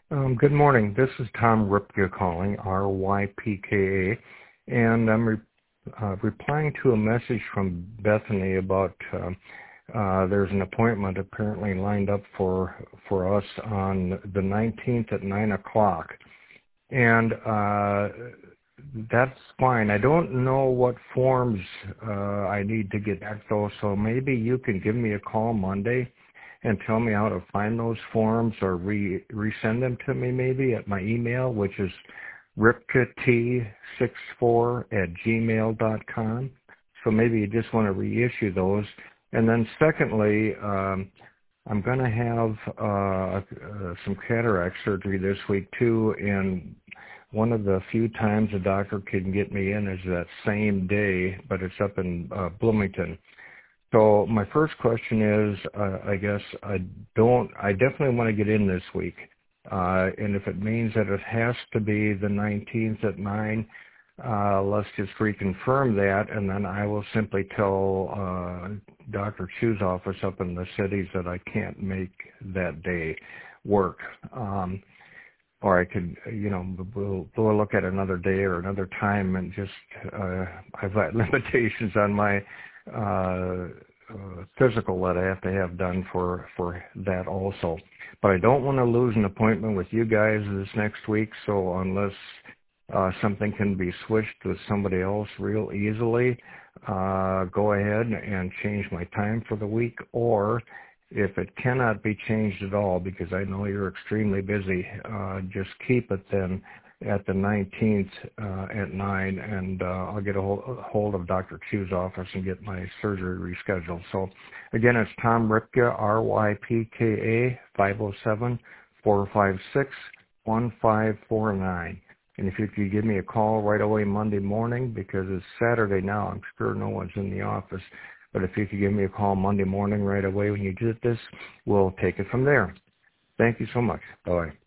Good morning. This is Tom Ripka calling, R-Y-P-K-A, and I'm replying to a message from Bethany about there's an appointment apparently lined up for us on the 19th at 9 o'clock. And that's fine. I don't know what forms I need to get back though, so maybe you can give me a call Monday and tell me how to find those forms or resend them to me maybe at my email, which is ripkat64@gmail.com. So maybe you just want to reissue those. And then secondly, I'm going to have some cataract surgery this week too, and one of the few times a doctor can get me in is that same day, but it's up in Bloomington. So my first question is, I guess I definitely want to get in this week. And if it means that it has to be the 19th at 9, let's just reconfirm that, and then I will simply tell Dr. Chu's office up in the cities that I can't make that day work. Or I could, we'll look at another day or another time and just, I've got limitations on my physical that I have to have done for that also. But I don't want to lose an appointment with you guys this next week, so unless something can be switched with somebody else real easily, go ahead and change my time for the week, or if it cannot be changed at all, because I know you're extremely busy, just keep it then at the 19th at 9, and I'll get a hold of Dr. Chu's office and get my surgery rescheduled. So, again, it's Tom Ripka, R-Y-P-K-A, 507-456-1549. And if you could give me a call right away Monday morning, because it's Saturday now, I'm sure no one's in the office. But if you could give me a call Monday morning right away when you get this, we'll take it from there. Thank you so much. Bye.